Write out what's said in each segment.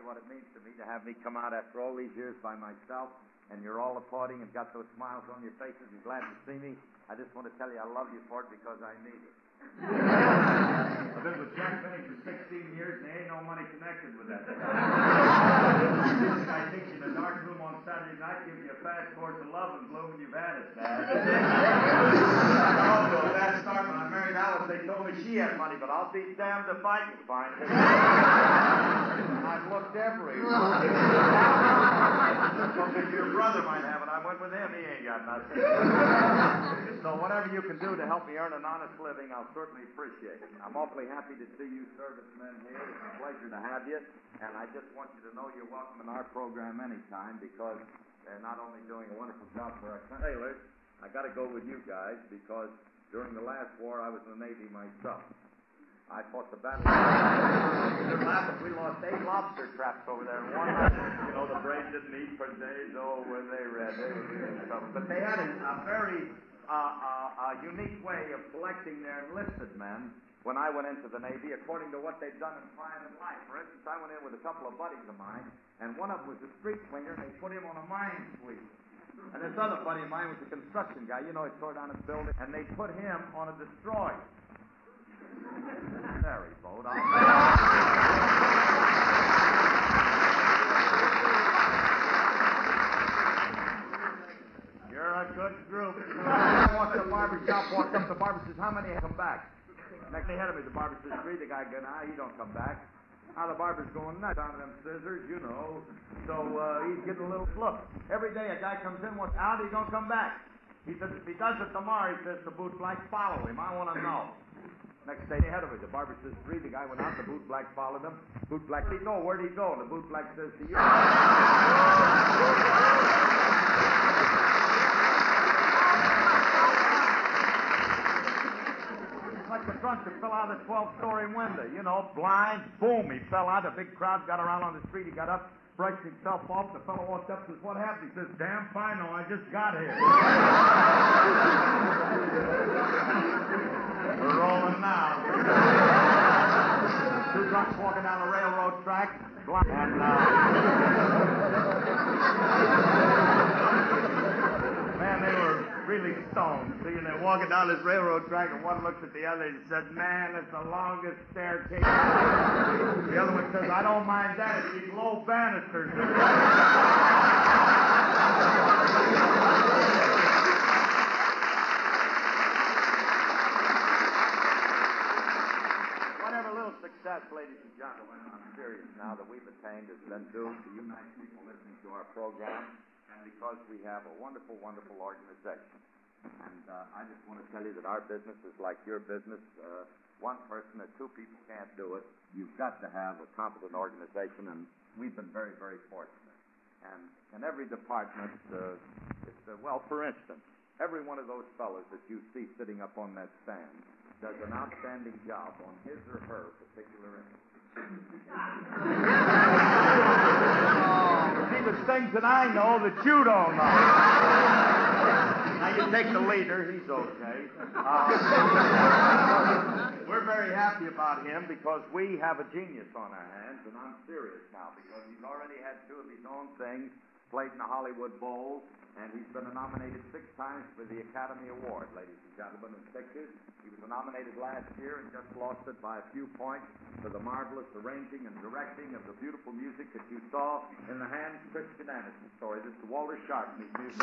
what it means to me to have me come out after all these years by myself, and you're all applauding and got those smiles on your faces and glad to see me. I just want to tell you I love you for it because I need it. I've been with Jack Benny for 16 years, and there ain't no money connected with that. This guy takes you in a dark room on Saturday night, gives you a fast course of love and bloom, and you've had it, man. Also, at that start when I married Alice, they told me she had money, but I'll be damned if I can find it. I've looked everywhere. Well, if your brother might have it, I went with him. He ain't got nothing. So whatever you can do to help me earn an honest living, I'll certainly appreciate it. I'm awfully happy to see you servicemen here. It's a pleasure to have you. And I just want you to know you're welcome in our program anytime because they're not only doing a wonderful job for our sailors, I got to go with you guys because during the last war I was in the Navy myself. I fought the battle. You're laughing. We lost 8 lobster traps over there in one night. You know, the Braves didn't eat for days. Oh, were they red? They were really in trouble. But they had a very unique way of selecting their enlisted men when I went into the Navy, according to what they'd done in private life. For instance, I went in with a couple of buddies of mine, and one of them was a street swinger, and they put him on a mine sweep. And this other buddy of mine was a construction guy. You know, he tore down his building, and they put him on a destroyer. Ferry boat. You're a good group. I walked to the barber shop, walked up, the barber says, how many have come back? Next ahead of me, the barber says, 3. The guy goes, he don't come back. Now the barber's going nuts on them scissors, you know. So he's getting a little look. Every day a guy comes in, wants out, he don't come back. He says, if he does it tomorrow, he says, the boot black follow him. I want to know. Next day ahead of me, the barber says 3. The guy went out, the boot black followed him. Boot black, he'd go. Where'd he go? The boot black says to you. Like the drunk that fell out of the 12-story window. You know, blind, boom, he fell out. A big crowd got around on the street. He got up, brushed himself off. The fellow walked up and says, what happened? He says, damn fine, no, I just got here. We're rolling now. 2 drunks walking down the railroad track. And, man, they were really stoned. See, and they're walking down this railroad track, and one looks at the other and said, man, it's the longest staircase. The other one says, I don't mind that. It's these low banisters. Whatever little success, ladies and gentlemen, I'm serious now, that we've attained has been due to you nice people listening to our program, and because we have a wonderful, wonderful organization. And I just want to tell you that our business is like your business. One person or 2 people can't do it. You've got to have a competent organization, and we've been very, very fortunate. And in every department, well, for instance, every one of those fellows that you see sitting up on that stand does an outstanding job on his or her particular industry. See, there's things that I know that you don't know. Now, you take the leader, he's okay. We're very happy about him because we have a genius on our hands, and I'm serious now because he's already had 2 of his own things, played in the Hollywood Bowl, and he's been nominated 6 times for the Academy Award, ladies and gentlemen, in pictures. He was nominated last year and just lost it by a few points for the marvelous arranging and directing of the beautiful music that you saw in the Hans Christian Andersen story. This is Walter Sharp and his music.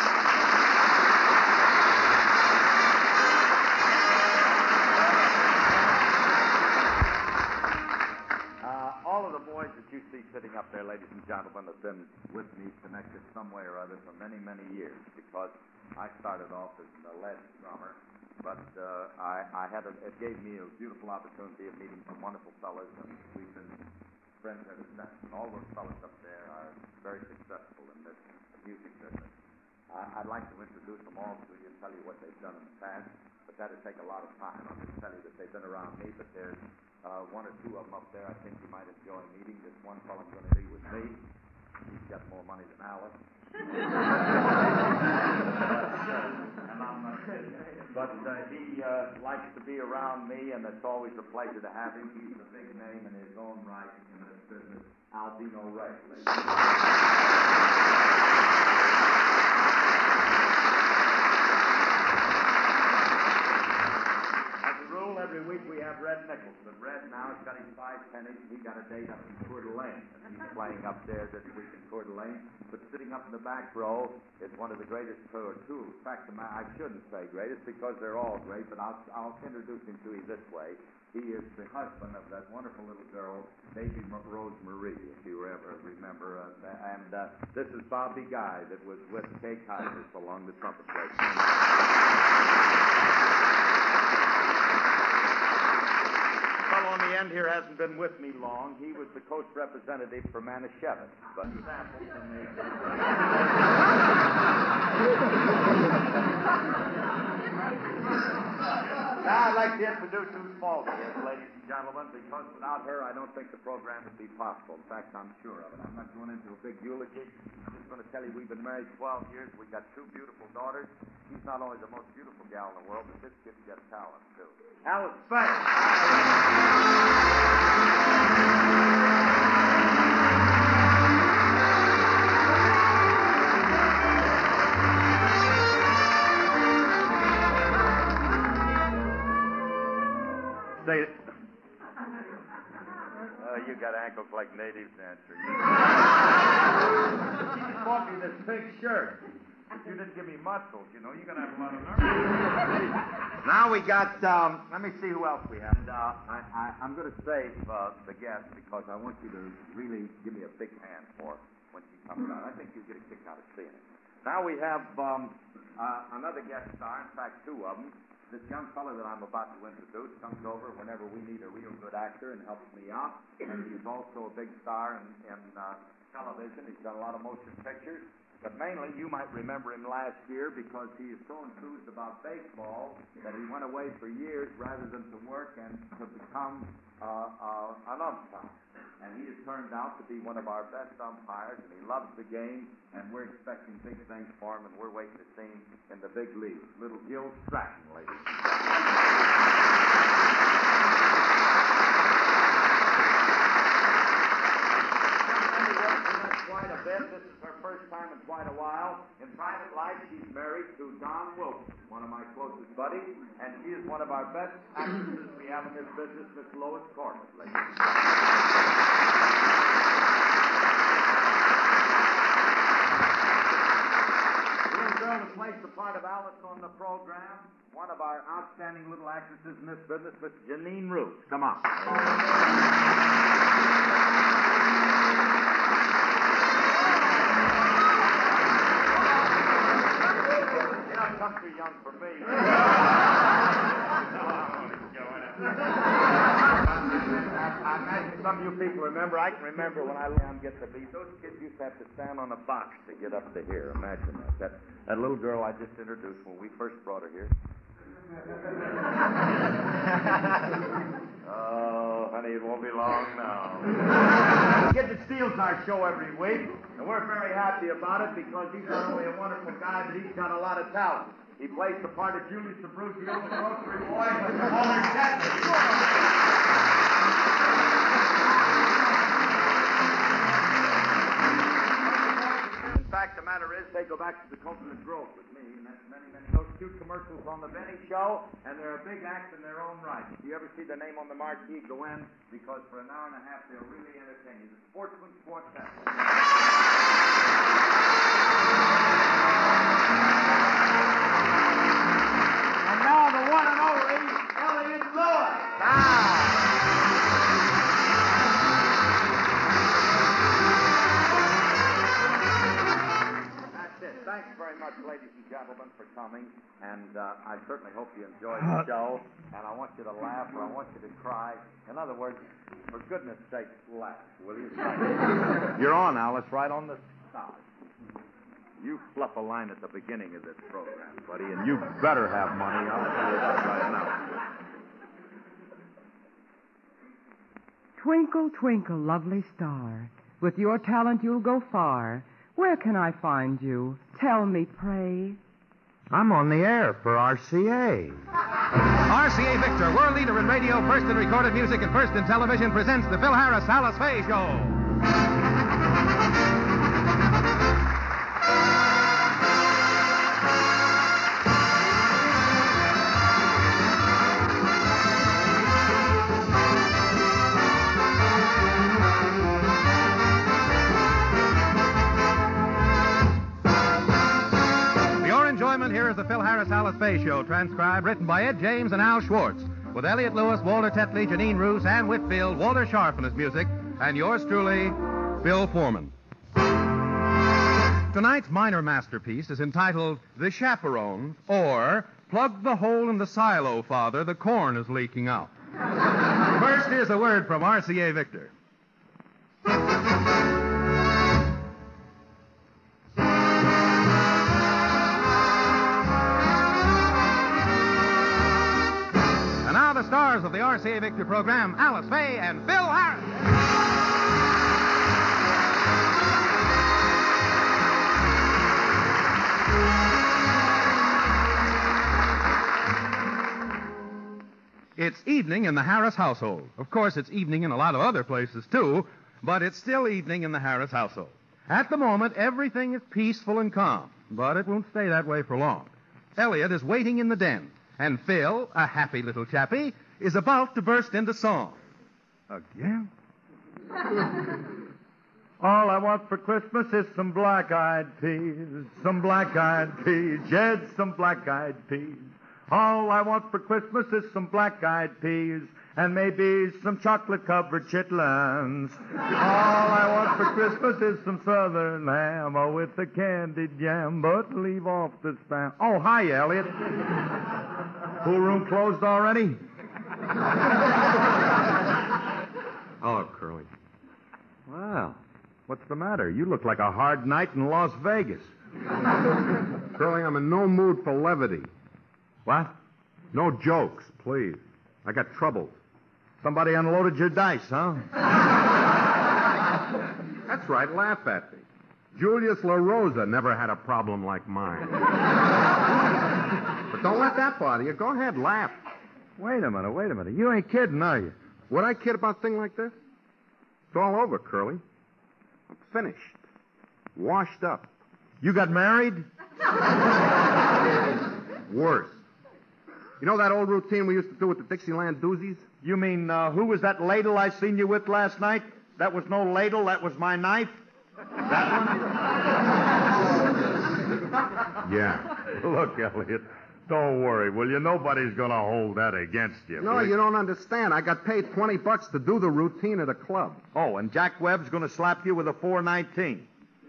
All of the boys that you see sitting up there, ladies and gentlemen, have been with me connected some way or other for many, many years because I started off as a lead drummer, but it gave me a beautiful opportunity of meeting some wonderful fellas, and we've been friends ever since. And all those fellas up there are very successful in this music business. I'd like to introduce them all to you and tell you what they've done in the past, but that'd take a lot of time. I'll just tell you that they've been around me, but there's 1 or 2 of them up there I think you might enjoy meeting. This one fellow I'm going to be with me. He's got more money than Alice. But he likes to be around me, and it's always a pleasure to have him. He's a big name in his own right in this business. Albino Ray. As a rule, every week we have Red Nichols, but Red now has got his 5 pennies. He got a date up in Coeur d'Alene. He's playing up there this week in Coeur d'Alene. But sitting up in the back row is one of the greatest tools. In fact, I shouldn't say greatest because they're all great, but I'll introduce him to you this way. He is the husband of that wonderful little girl, Baby Rose Marie, if you ever remember. This is Bobby Guy that was with Kay Kaiser along the trumpet place. The fellow on the end here hasn't been with me long. He was the coach representative for Manischewitz. But example from the... Now I'd like to introduce Sue Small here, ladies and gentlemen, because without her I don't think the program would be possible. In fact, I'm sure of it. I'm not going into a big eulogy. I'm just going to tell you we've been married 12 years. We've got 2 beautiful daughters. She's not only the most beautiful gal in the world, but this kid's got talent, too. Alice Say it. You got ankles like native dancers. She just bought me this big shirt. You didn't give me muscles, you know. You're going to have a lot of nerve. Now we got, let me see who else we have. I'm going to save the guest because I want you to really give me a big hand for when she comes out. I think you'll get a kick out of seeing it. Now we have another guest star, in fact, 2 of them. This young fellow that I'm about to introduce comes over whenever we need a real good actor and helps me out. And he's also a big star in television. He's done a lot of motion pictures. But mainly, you might remember him last year because he is so enthused about baseball that he went away for years rather than to work and to become an umpire. And he has turned out to be one of our best umpires, and he loves the game, and we're expecting big things for him, and we're waiting to see him in the big leagues. Little Gil Stratton, ladies and gentlemen. Quite a bit. This is her first time in quite a while. In private life, she's married to Don Wilson, one of my closest buddies, and she is one of our best actresses we have in this business, Miss Lois Corbett, ladies and gentlemen. Girl that plays the part of Alice on the program, one of our outstanding little actresses in this business, Miss Janine Roos. Come on. You're not come too young for me. I imagine some of you people remember. I can remember when I get the beat. Those kids used to have to stand on a box to get up to here. Imagine that. That little girl I just introduced when we first brought her here. Oh, honey, it won't be long now. The kid that steals our show every week, and we're very happy about it because he's not only a wonderful guy, but he's got a lot of talent. He plays the part of Julius Abruzio, the grocery boy, with Walter In fact, the matter is, they go back to the Coconut Grove with me, and that's many, those 2 commercials on the Benny Show, and they're a big act in their own right. If you ever see the name on the marquee, go in, because for an hour and a half, they'll really entertain you. The Sportsman Sports Center. And now the one and only Elliott Lewis. Thanks very much, ladies and gentlemen, for coming, and I certainly hope you enjoyed the show, and I want you to laugh, or I want you to cry. In other words, for goodness sake, laugh, will you? You're on, Alice, right on the start. You fluff a line at the beginning of this program, buddy, and you better have money. I'll tell you that right now. Twinkle, twinkle, lovely star, with your talent you'll go far. Where can I find you? Tell me, pray. I'm on the air for RCA. RCA Victor, world leader in radio, first in recorded music, and first in television, presents the Phil Harris Alice Faye Show. Here is the Phil Harris Alice Faye Show, transcribed, written by Ed James and Al Schwartz, with Elliot Lewis, Walter Tetley, Janine Roos, Ann Whitfield, Walter Sharp on his music, and yours truly, Bill Foreman. Tonight's minor masterpiece is entitled The Chaperone, or Plug the Hole in the Silo, Father, the Corn is Leaking Out. First, here's a word from RCA Victor. The stars of the RCA Victor program, Alice Faye and Phil Harris. It's evening in the Harris household. Of course, it's evening in a lot of other places, too, but it's still evening in the Harris household. At the moment, everything is peaceful and calm, but it won't stay that way for long. Elliot is waiting in the den. And Phil, a happy little chappie, is about to burst into song. Again? All I want for Christmas is some black-eyed peas, some black-eyed peas, yes, some black-eyed peas. All I want for Christmas is some black-eyed peas and maybe some chocolate-covered chitlins. All I want for Christmas is some southern ham with the candied jam, but leave off the spam. Oh, hi, Elliot. Pool room closed already? Hello, Curly. Well, what's the matter? You look like a hard night in Las Vegas. Curly, I'm in no mood for levity. What? No jokes, please. I got troubles. Somebody unloaded your dice, huh? That's right, laugh at me. Julius LaRosa never had a problem like mine. But don't let that bother you. Go ahead, laugh. Wait a minute. You ain't kidding, are you? Would I kid about a thing like this? It's all over, Curly. I'm finished. Washed up. You got married? Worse. You know that old routine we used to do with the Dixieland doozies? You mean, who was that ladle I seen you with last night? That was no ladle, that was my knife? That one? Yeah. Look, Elliot, don't worry, will you? Nobody's going to hold that against you. No, you don't understand. I got paid $20 to do the routine at a club. Oh, and Jack Webb's going to slap you with a 419.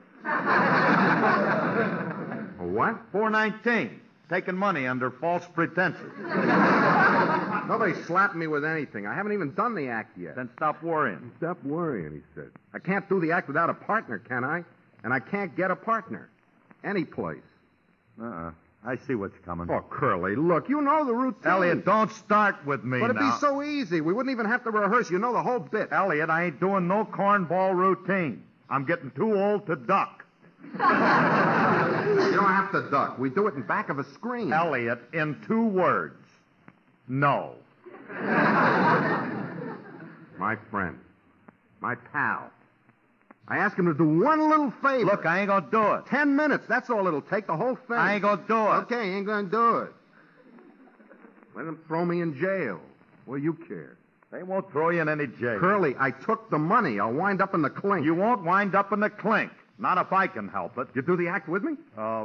A what? 419. Taking money under false pretenses. Nobody slapped me with anything. I haven't even done the act yet. Then stop worrying. Stop worrying, he said. I can't do the act without a partner, can I? And I can't get a partner. Any place. I see what's coming. Oh, Curly, look, you know the routine. Elliot, don't start with me But it'd now. be so easy. We wouldn't even have to rehearse. You know the whole bit. Elliot, I ain't doing no cornball routine. I'm getting too old to duck. You don't have to duck. We do it in back of a screen. Elliot, in 2 words. No. My friend. My pal. I asked him to do one little favor. Look, I ain't gonna do it. 10 minutes. That's all it'll take, the whole thing. I ain't gonna do it. Okay, ain't gonna do it. Let them throw me in jail. What do you care? They won't throw you in any jail. Curly, I took the money. I'll wind up in the clink. You won't wind up in the clink. Not if I can help it. You do the act with me?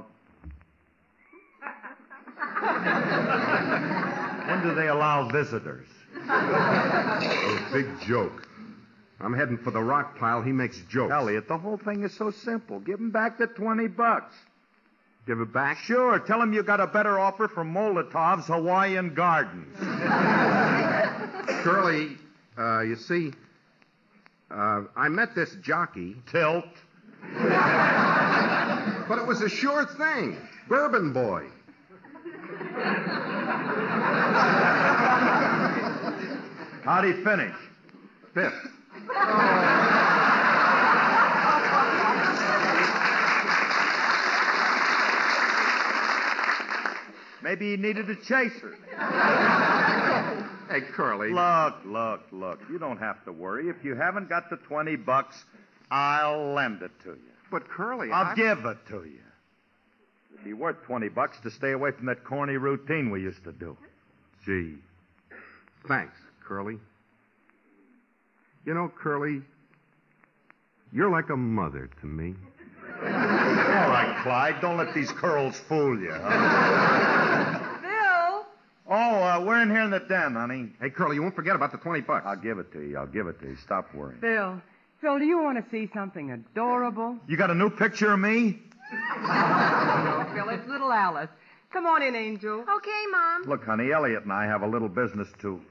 When do they allow visitors? A big joke. I'm heading for the rock pile. He makes jokes. Elliot, the whole thing is so simple. Give him back the $20. Give it back? Sure. Tell him you got a better offer from Molotov's Hawaiian Gardens. Curly, you see, I met this jockey. Tilt. But it was a sure thing. Bourbon Boy. How'd he finish? 5th. Maybe he needed a chaser. Hey, Curly. Look. You don't have to worry. If you haven't got the $20, I'll lend it to you. But, Curly, I'll give it to you. It'd be worth $20 to stay away from that corny routine we used to do. Gee. Thanks, Curly. You know, Curly, you're like a mother to me. All right, Clyde, don't let these curls fool you. Bill! Oh, we're in here in the den, honey. Hey, Curly, you won't forget about the $20. I'll give it to you. Stop worrying. Phil, do you want to see something adorable? You got a new picture of me? No, Phil, it's little Alice. Come on in, Angel. Okay, Mom. Look, honey, Elliot and I have a little business to...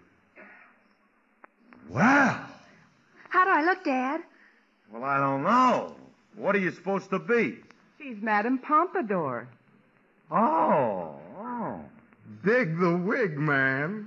Well, How do I look, Dad? well, I don't know. What are you supposed to be? She's Madame Pompadour. Oh. Dig the wig, man.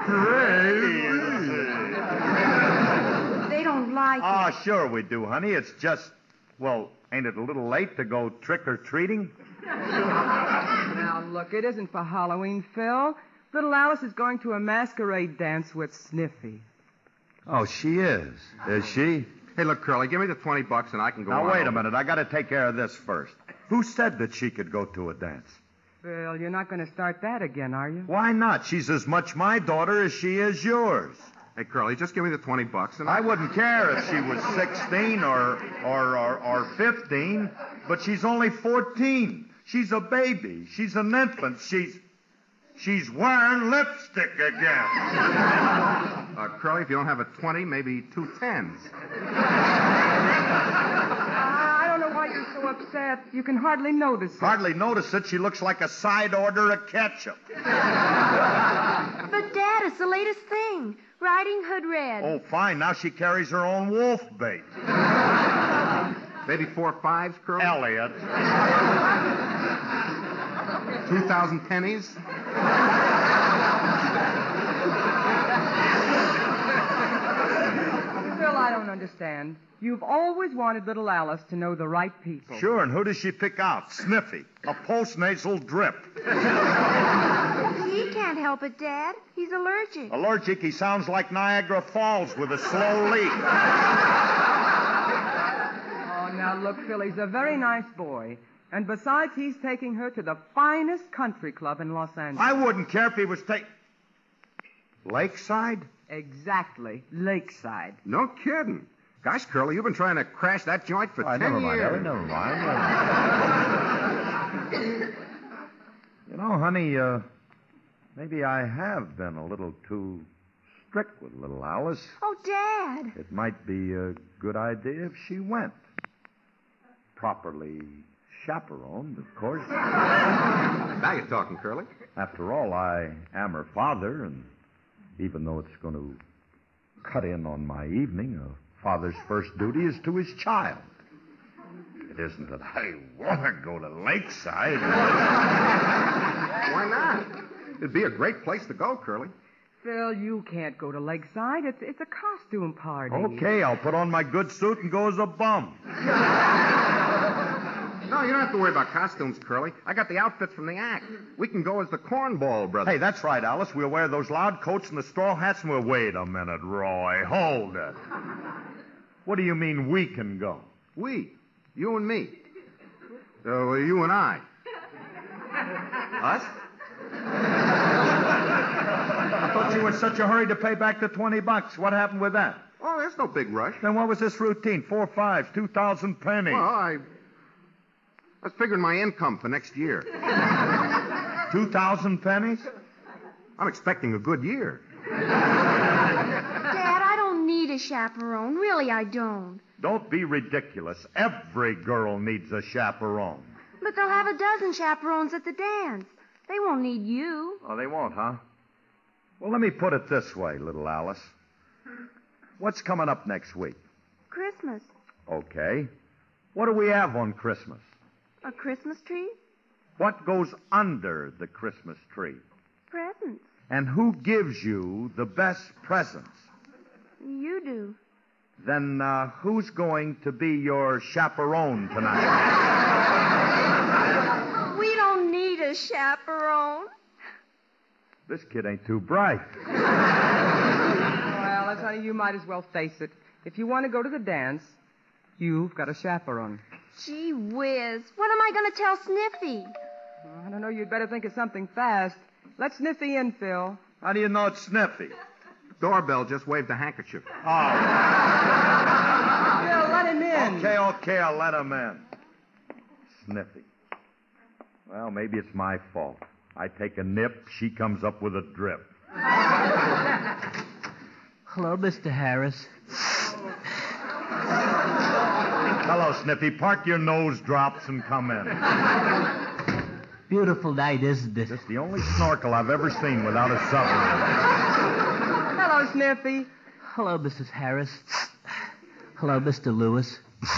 They don't like it. Ah, sure we do, honey. It's just, well, ain't it a little late to go trick-or-treating? Now, look, it isn't for Halloween, Phil. Little Alice is going to a masquerade dance with Sniffy. Oh, she is. Is she? Hey, look, Curly, give me the $20 and I can go on. Now, wait a over. minute. I got to take care of this first. Who said that she could go to a dance? Phil, you're not going to start that again, are you? Why not? She's as much my daughter as she is yours. Hey, Curly, just give me the $20 and I wouldn't care if she was 16 or 15, but she's only 14. She's a baby. She's an infant. She's wearing lipstick again. Curly, if you don't have a 20, maybe 2 10s. I don't know why you're so upset. You can hardly notice it. Hardly notice it. She looks like a side order of ketchup. But, Dad, it's the latest thing. Riding Hood Red. Oh, fine. Now she carries her own wolf bait. Maybe 4 5s, Curly? Elliot. 2,000 pennies? Phil, I don't understand. You've always wanted little Alice to know the right people. Sure, and who does she pick out? Sniffy. A postnasal drip. He can't help it, Dad. He's allergic. Allergic, he sounds like Niagara Falls with a slow leak. Oh, now look, Phil, he's a very nice boy. And besides, he's taking her to the finest country club in Los Angeles. I wouldn't care if he was Lakeside? Exactly. Lakeside. No kidding. Gosh, Curly, you've been trying to crash that joint for 10 never mind, years. Ellie, never mind. You know, honey, maybe I have been a little too strict with little Alice. Oh, Dad. It might be a good idea if she went. Properly chaperoned, of course. Now you're talking, Curly. After all, I am her father, and even though it's going to cut in on my evening, a father's first duty is to his child. It isn't that I want to go to Lakeside. Why not? It'd be a great place to go, Curly. Phil, you can't go to Lakeside. It's a costume party. Okay, I'll put on my good suit and go as a bum. No, you don't have to worry about costumes, Curly. I got the outfits from the act. We can go as the Cornball Brothers. Hey, that's right, Alice. We'll wear those loud coats and the straw hats, and we'll... Wait a minute, Roy. Hold it. What do you mean we can go? We. You and me. You and I. Us? I thought you were in such a hurry to pay back the $20. What happened with that? Oh, there's no big rush. Then what was this routine? 4 5s, 2,000 pennies. Well, I was figuring my income for next year. 2,000 pennies? I'm expecting a good year. Dad, I don't need a chaperone. Really, I don't. Don't be ridiculous. Every girl needs a chaperone. But they'll have a dozen chaperones at the dance. They won't need you. Oh, they won't, huh? Well, let me put it this way, little Alice. What's coming up next week? Christmas. Okay. What do we have on Christmas? A Christmas tree? What goes under the Christmas tree? Presents. And who gives you the best presents? You do. Then who's going to be your chaperone tonight? We don't need a chaperone. This kid ain't too bright. Well, honey, you might as well face it. If you want to go to the dance, You've got a chaperone. Gee whiz. What am I going to tell Sniffy? I don't know. You'd better think of something fast. Let Sniffy in, Phil. How do you know it's Sniffy? Doorbell just waved a handkerchief. Oh. Phil, let him in. Okay, I'll let him in. Sniffy. Well, maybe it's my fault. I take a nip, she comes up with a drip. Hello, Mr. Harris. Hello, Sniffy. Park your nose drops and come in. Beautiful night, isn't it? It's the only snorkel I've ever seen without a submarine. Hello, Sniffy. Hello, Mrs. Harris. Hello, Mr. Lewis.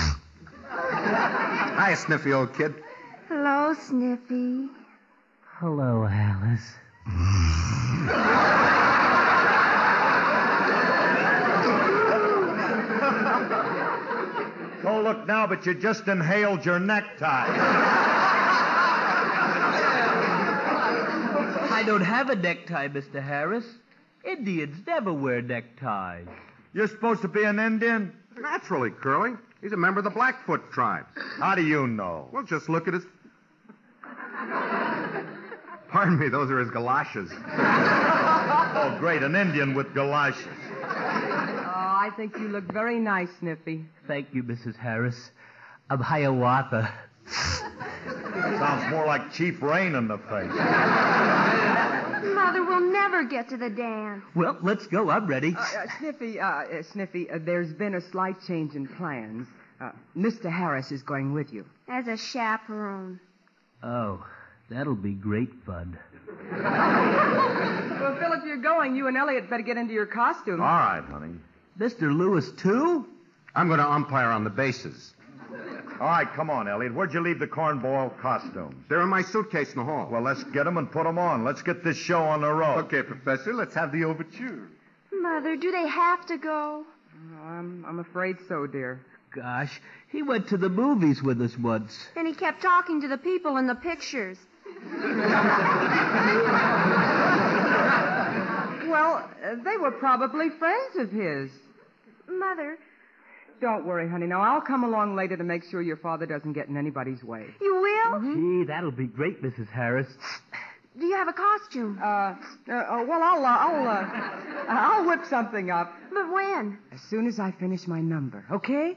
Hi, Sniffy, old kid. Hello, Sniffy. Hello, Alice. Oh, look now, but you just inhaled your necktie. I don't have a necktie, Mr. Harris. Indians never wear neckties. You're supposed to be an Indian? Naturally, Curly. He's a member of the Blackfoot tribe. How do you know? Well, just look at his... Pardon me, those are his galoshes. Oh, great, an Indian with galoshes. I think you look very nice, Sniffy. Thank you, Mrs. Harris. I'm Hiawatha. Sounds more like Chief Rain in the face. Mother will never get to the dance. Well, let's go. I'm ready. Sniffy, there's been a slight change in plans. Mr. Harris is going with you. As a chaperone. Oh, that'll be great fun. Well, Phil, if you're going, you and Elliot better get into your costume. All right, honey. Mr. Lewis, too? I'm going to umpire on the bases. All right, come on, Elliot. Where'd you leave the cornball costumes? They're in my suitcase in the hall. Well, let's get them and put them on. Let's get this show on the road. Okay, Professor, let's have the overture. Mother, do they have to go? Oh, I'm afraid so, dear. Gosh, he went to the movies with us once. And he kept talking to the people in the pictures. Well, they were probably friends of his. Mother, Don't worry, honey. Now, I'll come along later to make sure your father doesn't get in anybody's way. you will? Gee, that'll be great, Mrs. Harris. Do you have a costume? I'll whip something up But when? as soon as I finish my number, okay?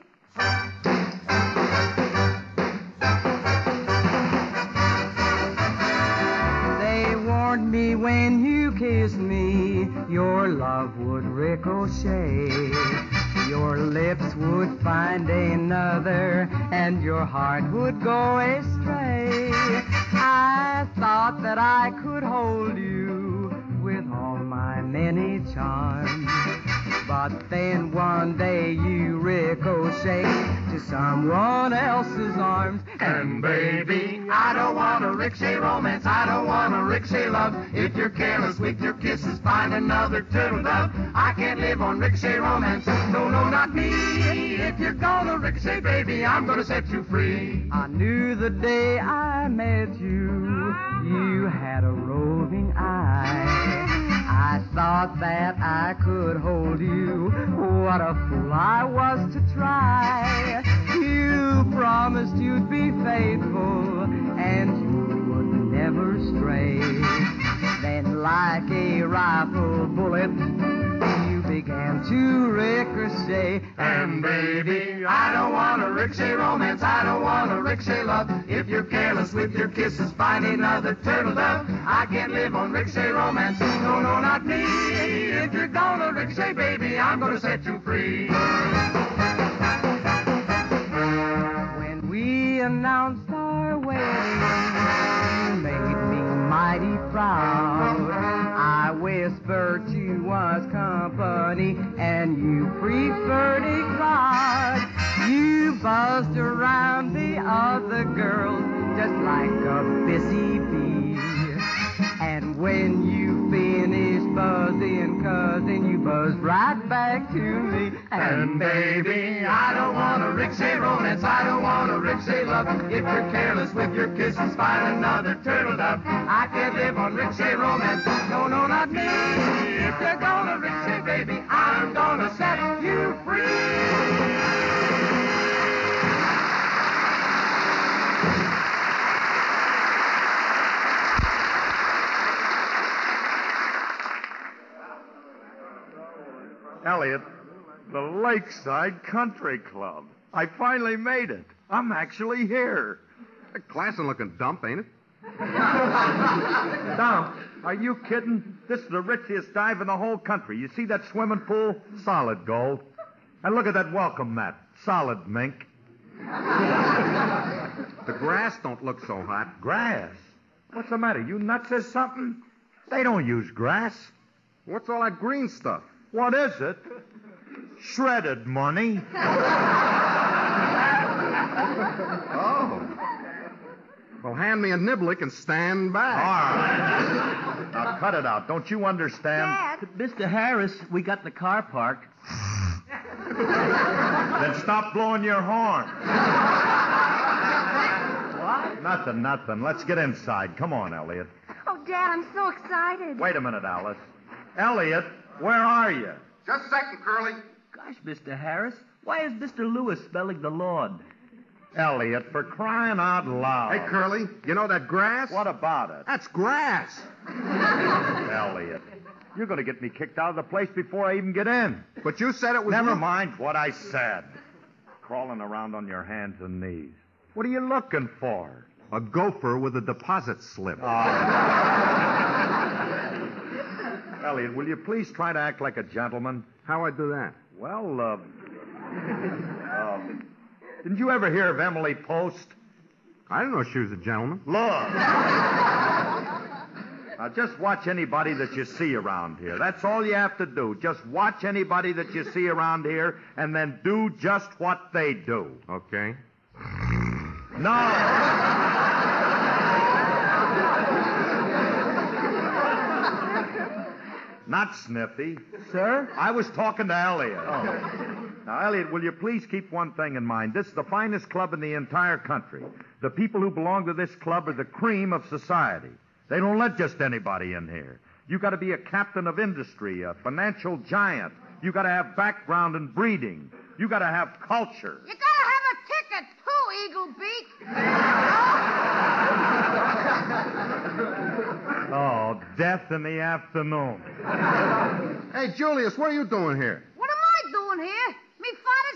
They warned me when you kissed me, your love would ricochet. Your lips would find another, and your heart would go astray. I thought that I could hold you with all my many charms. But then one day you ricochet to someone else's arms. And baby, I don't want a ricochet romance. I don't want a ricochet love. If you're careless with your kisses, find another turtle dove. I can't live on ricochet romance. No, no, not me. If you're gonna ricochet, baby, I'm gonna set you free. I knew the day I met you, you had a roving eye. I thought that I could hold you. What a fool I was to try. You promised you'd be faithful and you would never stray. Then like a rifle bullet, you began to ricochet. And baby, I don't want a ricochet romance. I don't want a ricochet love. If you're careless with your kisses, find another turtle dove. I can't live on ricochet romance. No, no, not me. If you're gonna ricochet, baby, I'm gonna set you free. When we announced our wedding, you made me mighty proud. I whispered you was company and you preferred a crowd. You buzzed around the other girls just like a busy bee. And when you finished buzzing, cousin, you buzzed right back to me. And baby, I don't want a ricochet romance. I don't want a ricochet love. If you're careless with your kisses, find another turtle dove. I can't live on ricochet romance. No, no, not me. If you're gonna ricochet, baby, I'm gonna set you free. Elliot, the Lakeside Country Club. I finally made it. I'm actually here. A classy-looking dump, ain't it? Dump? Are you kidding? This is the richest dive in the whole country. You see that swimming pool? Solid gold. And look at that welcome mat. Solid mink. The grass don't look so hot. Grass? What's the matter? You nuts or something? They don't use grass. What's all that green stuff? What is it? Shredded money. Oh. Well, hand me a niblick and stand back. All right. Now, cut it out. Don't you understand? Dad, Mr. Harris, we got the car parked. Then stop blowing your horn. What? Nothing. Let's get inside. Come on, Elliot. oh, Dad, I'm so excited. Wait a minute, Alice. Elliot, where are you? Just a second, Curly. Gosh, Mr. Harris, why is Mr. Lewis spelling the Lord? Elliot, for crying out loud. Hey, Curly, you know that grass? What about it? That's grass. Elliot, you're going to get me kicked out of the place before I even get in. But you said it was... Never mind what I said. Crawling around on your hands and knees. What are you looking for? A gopher with a deposit slip. Elliot, will you please try to act like a gentleman? How I do that? Well, didn't you ever hear of Emily Post? I didn't know she was a gentleman. Look. Now, just watch anybody that you see around here. That's all you have to do. Just watch anybody that you see around here and then do just what they do. Okay. No. Not Sniffy. Sir? I was talking to Elliot. Now, Elliot, will you please keep one thing in mind? This is the finest club in the entire country. The people who belong to this club are the cream of society. They don't let just anybody in here. You got to be a captain of industry, a financial giant. You got to have background and breeding. You got to have culture. You gotta have a ticket, too, Eagle Beak. Oh, death in the afternoon. Hey, Julius, what are you doing here? What am I doing here? Me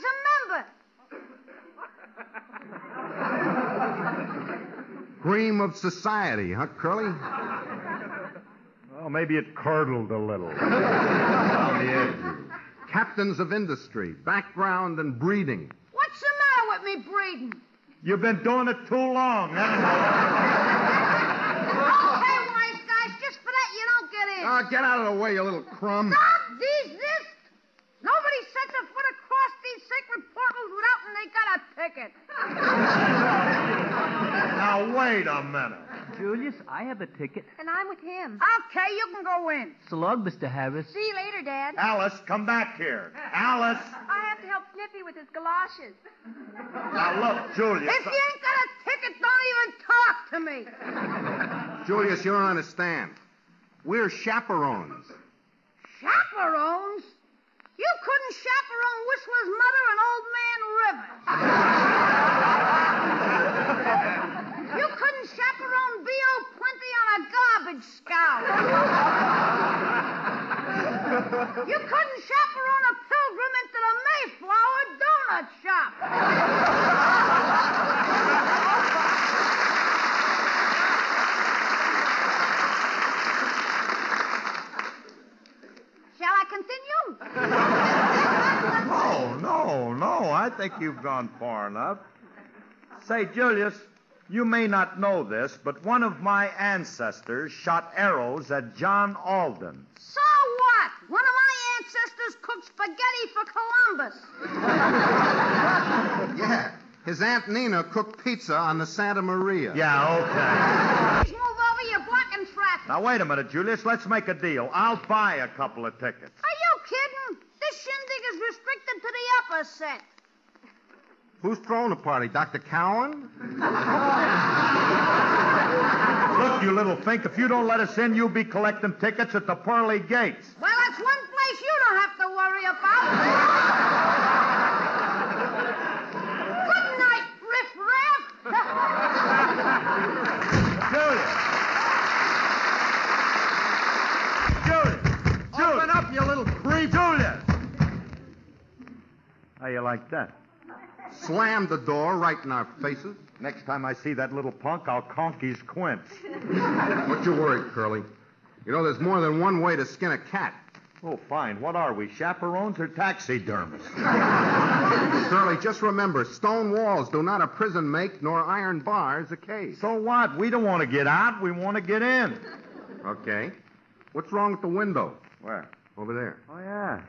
father's a member. Cream of society, huh, Curly? Oh, maybe it curdled a little. On the edges. Captains of industry, background and breeding. What's the matter with me breeding? You've been doing it too long, that's all. Oh, hey, wise guys, just for that you don't get in. Get out of the way, you little crumb. Stop these this. Nobody sets a foot across these sacred portals without when they got a ticket. Now, wait a minute. Julius, I have a ticket. And I'm with him. Okay, you can go in. So long, Mr. Harris. See you later, Dad. Alice, come back here. Alice. I have to help Sniffy with his galoshes. Now, look, Julius. If you ain't got a ticket, don't even talk to me. Julius, you don't understand. We're chaperones. Chaperones? You couldn't chaperone Whistler's mother and Old Man Rivers. You couldn't chaperone B.O. Plenty on a garbage scow. You couldn't chaperone a pilgrim into the Mayflower donut shop. Shall I continue? No. I think you've gone far enough. Say, Julius, you may not know this, but one of my ancestors shot arrows at John Alden. So what? One of my ancestors cooked spaghetti for Columbus. Yeah. His Aunt Nina cooked pizza on the Santa Maria. Yeah, okay. Please move over, you're blocking traffic. Now, wait a minute, Julius. Let's make a deal. I'll buy a couple of tickets. Are you kidding? This shindig is restricted to the upper set. Who's throwing the party? Dr. Cowan? Look, you little fink, if you don't let us in, you'll be collecting tickets at the pearly gates. Well, that's one place you don't have to worry about. Good night, riff-raff. Julius! Open up, you little creep! Julius! How you like that? Slammed the door right in our faces. Next time I see that little punk, I'll conk his quince. What you worried, Curly? You know, there's more than one way to skin a cat. Oh, fine. What are we, chaperones or taxidermists? Curly, just remember, stone walls do not a prison make, nor iron bars a cage. So what? We don't want to get out. We want to get in. Okay. What's wrong with the window? Where? Over there. Oh, yeah.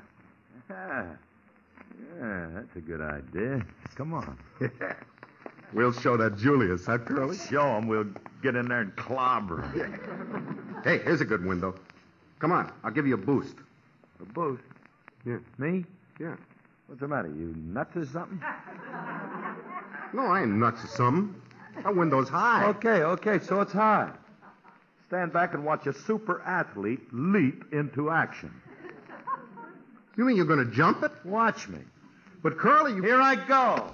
Yeah, that's a good idea. Come on. We'll show that Julius, huh, Curly? Show him. We'll get in there and clobber him. Hey, here's a good window. Come on, I'll give you a boost. A boost? Yeah. Me? Yeah. What's the matter? You nuts or something? No, I ain't nuts or something. That window's high. Okay, so it's high. Stand back and watch a super athlete leap into action. You mean you're going to jump it? Watch me. But, Curly, you... Here I go.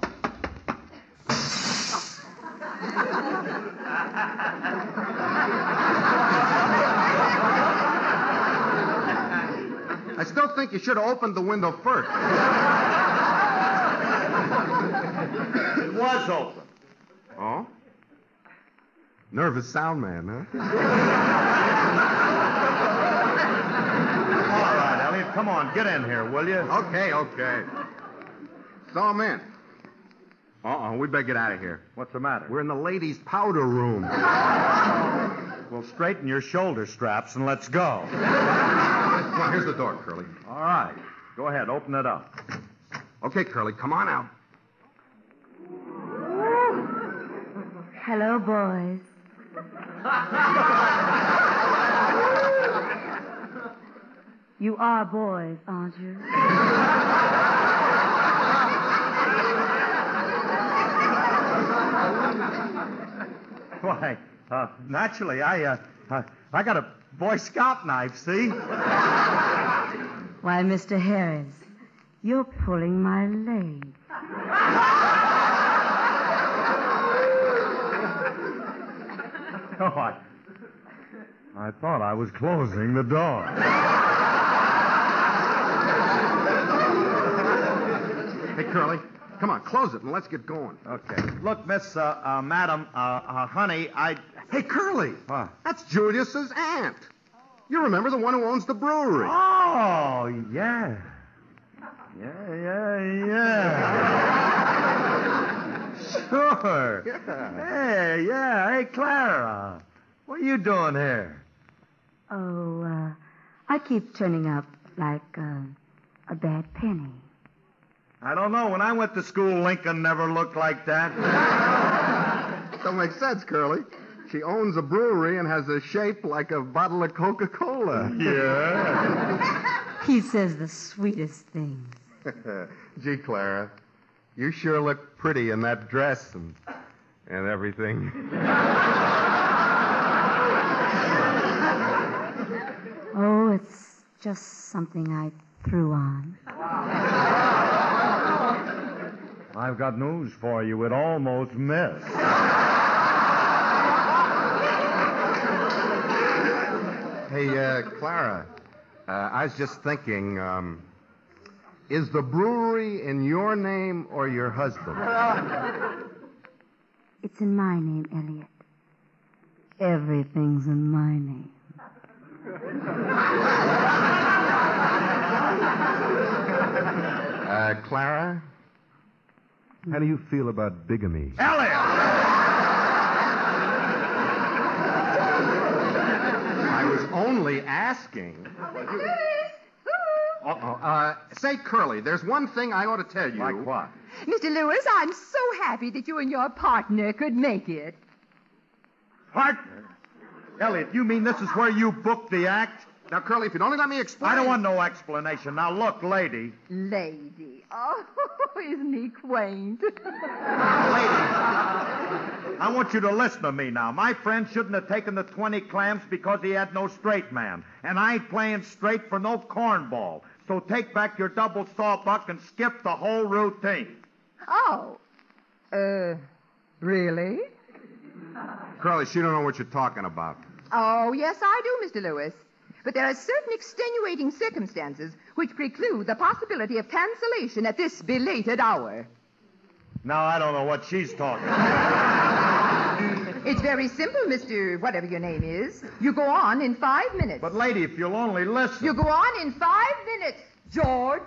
I still think you should have opened the window first. It was open. Oh? Nervous sound man, huh? All right, Elliot, come on, get in here, will you? Okay. So I'm in. We better get out of here. What's the matter? We're in the ladies' powder room. Well, straighten your shoulder straps and let's go. Come on, here's the door, Curly. All right. Go ahead, open it up. Okay, Curly, come on out. Hello, boys. You are boys, aren't you? Why, naturally, I got a Boy Scout knife, see? Why, Mr. Harris, you're pulling my leg. Oh, I thought I was closing the door. Hey, Curly, come on, close it and let's get going. Okay. Look, Miss, Madam, honey, Hey, Curly. What? That's Julius's aunt. You remember the one who owns the brewery? Oh, yeah. Sure. Yeah. Hey, Clara. What are you doing here? Oh, I keep turning up like a bad penny. I don't know. When I went to school, Lincoln never looked like that. Don't make sense, Curly. She owns a brewery and has a shape like a bottle of Coca-Cola. Yeah. He says the sweetest things. Gee, Clara, you sure look pretty in that dress and everything. Oh, it's just something I threw on. I've got news for you. It almost missed. Hey, Clara, I was just thinking, is the brewery in your name or your husband? It's in my name, Elliot. Everything's in my name. Clara, how do you feel about bigamy? Elliot! I was only asking. Say, Curly, there's one thing I ought to tell you. Like what? Mr. Lewis, I'm so happy that you and your partner could make it. Partner? Elliot, you mean this is where you booked the act? Now, Curly, if you'd only let me explain... I don't want no explanation. Now, look, lady. Lady. Oh, isn't he quaint? Lady, I want you to listen to me now. My friend shouldn't have taken the 20 clams because he had no straight man. And I ain't playing straight for no cornball. So take back your double sawbuck and skip the whole routine. Oh. Really? Curly, she don't know what you're talking about. Oh, yes, I do, Mr. Lewis. but there are certain extenuating circumstances which preclude the possibility of cancellation at this belated hour. Now, I don't know what she's talking about. It's very simple, Mr. whatever your name is. You go on in 5 minutes. But, lady, if you'll only listen. You go on in 5 minutes, George.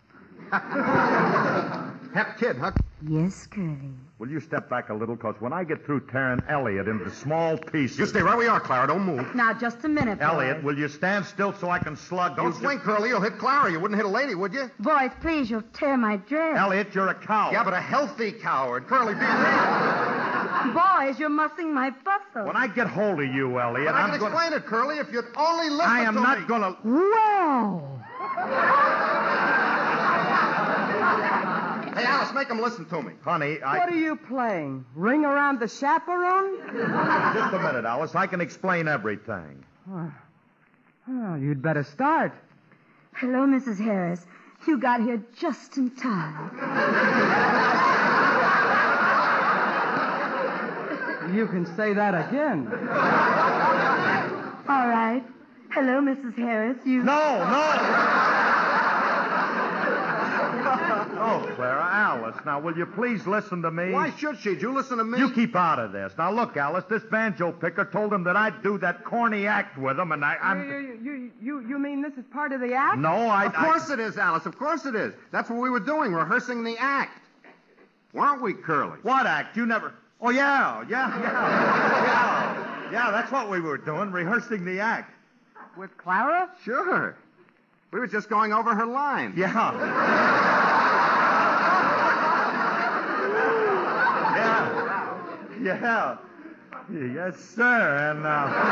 Hep kid, huh? Yes, Curly. Will you step back a little? Because when I get through tearing Elliot into small pieces... You stay right where you are, Clara. Don't move. Now, just a minute, boys. Elliot, will you stand still so I can slug you? Don't swing, Curly. You'll hit Clara. You wouldn't hit a lady, would you? Boys, please, you'll tear my dress. Elliot, you're a coward. Yeah, but a healthy coward. Curly, be Boys, you're mussing my bustle. When I get hold of you, Elliot, I I'm can going explain it, Curly, if you'd only listen to me. I am not going to... Wow. Hey, Alice, make him listen to me. Honey, What are you playing? Ring around the chaperone? Just a minute, Alice. I can explain everything. Oh, you'd better start. Hello, Mrs. Harris. You got here just in time. You can say that again. All right. Hello, Mrs. Harris. No. Oh, Clara, Alice, now, will you please listen to me? Why should she? You listen to me. You keep out of this. Now, look, Alice, this banjo picker told him that I'd do that corny act with him, and You mean this is part of the act? No, Of course it is, Alice. Of course it is. That's what we were doing, rehearsing the act. Weren't we, Curly? What act? You never... Oh, yeah. Yeah, that's what we were doing, rehearsing the act. With Clara? Sure. We were just going over her lines. Yeah. Yes, sir. And,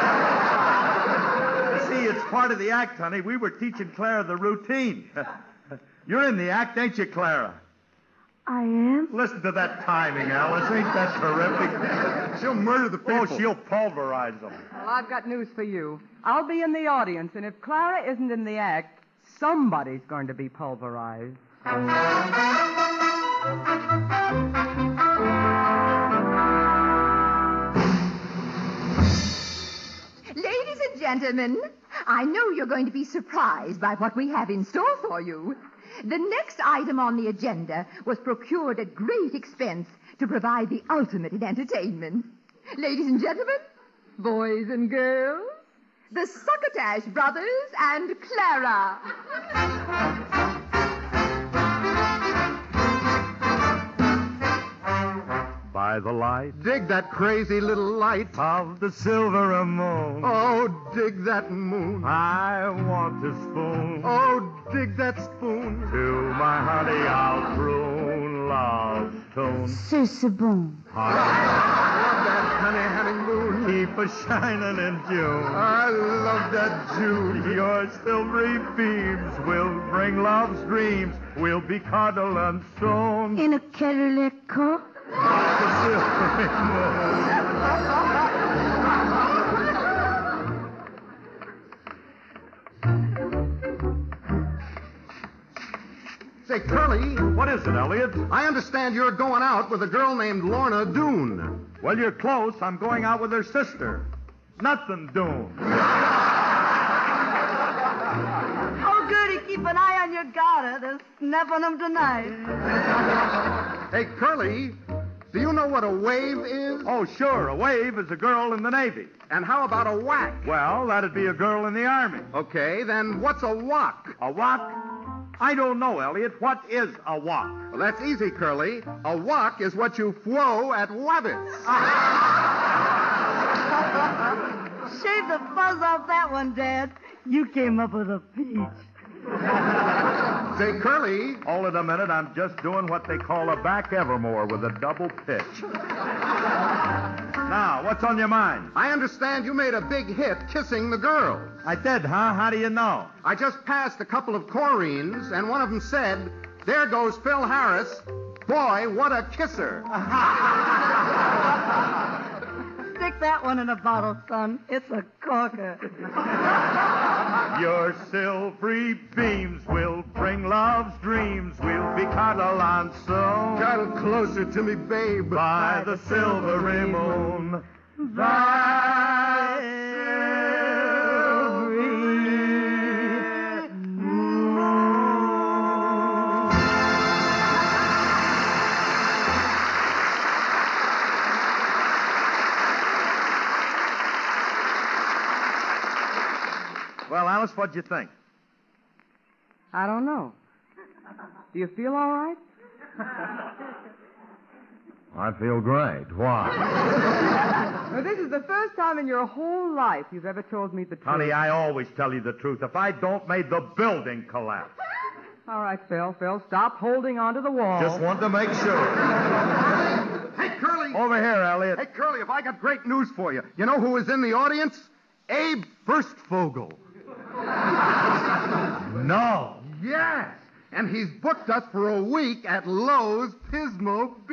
you see, it's part of the act, honey. We were teaching Clara the routine. You're in the act, ain't you, Clara? I am? Listen to that timing, Alice. Ain't that terrific? She'll murder the people. Oh, she'll pulverize them. Well, I've got news for you. I'll be in the audience, and if Clara isn't in the act, somebody's going to be pulverized. Ladies and gentlemen, I know you're going to be surprised by what we have in store for you. The next item on the agenda was procured at great expense to provide the ultimate in entertainment. Ladies and gentlemen, boys and girls, the Succotash Brothers and Clara. By the light Dig that crazy little light. of the silver moon, Oh, dig that moon. I want a spoon. Oh, dig that spoon. To my honey I'll croon love's tune. C'est bon. I love that honeymoon. Keep a shining in June. I love that June. Your silvery beams will bring love's dreams. We'll be cuddled and sewn. In a Cadillac car? The silvery moon. Say, Curly, What is it, Elliot? I understand you're going out with a girl named Lorna Doone. Well, you're close. I'm going out with her sister. Nothing doing. Oh, goody, keep an eye on your garter. They're snapping them tonight. Hey, Curly, do you know what a wave is? Oh, sure. A wave is a girl in the Navy. And how about a whack? Well, that'd be a girl in the Army. Okay, then what's a whack? A what? I don't know, Elliot. What is a what? Well, that's easy, Curly. A whack is what you throw at wabbits. Shave the fuzz off that one, Dad. You came up with a peach. Say, Curly, Hold it a minute. I'm just doing what they call a back evermore with a double pitch. Now, what's on your mind? I understand you made a big hit kissing the girls. I did, huh? How do you know? I just passed a couple of Coreens, and one of them said, "There goes Phil Harris. Boy, what a kisser." Stick that one in a bottle, son. It's a corker. Your silvery beams will bring love's dreams. We'll be cuddled and sewn Cuddle closer to me, babe. by the silvery moon. By silvery Well, Alice, what'd you think? I don't know. Do you feel all right? I feel great. Why? Well, this is the first time in your whole life you've ever told me the truth. Honey, I always tell you the truth. If I don't, may the building collapse. All right, Phil, stop holding onto the wall. Just wanted to make sure. Hey, Curly. Over here, Elliot. Hey, Curly, have I got great news for you. You know who was in the audience? Abe Firstfogel. No. Yes. And he's booked us for a week at Lowe's Pismo B.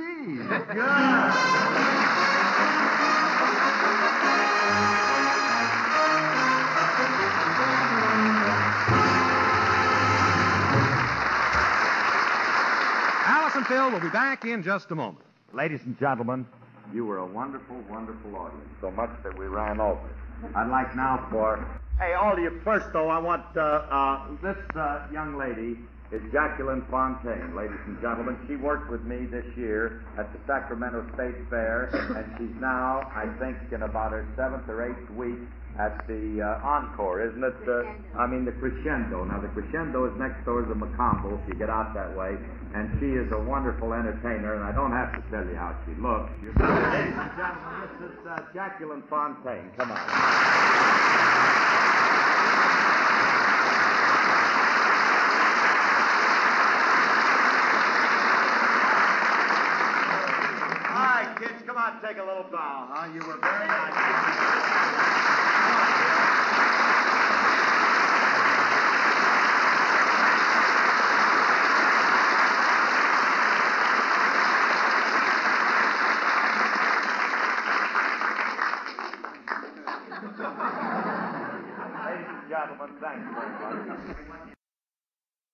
Alice and Phil will be back in just a moment. Ladies and gentlemen, you were a wonderful, wonderful audience. So much that we ran over. I'd like now for... Hey, all of you, first, though, I want this young lady is Jacqueline Fontaine, ladies and gentlemen. She worked with me this year at the Sacramento State Fair, and she's now, I think, in about her 7th or 8th week at the Encore, isn't it? The Crescendo. Now, the Crescendo is next door to the Macombo, if you get out that way, and she is a wonderful entertainer, and I don't have to tell you how she looks. Ladies and gentlemen, this is Jacqueline Fontaine. Come on. Kids, come on, take a little bow, huh? You were very nice. Ladies and gentlemen, thanks very much.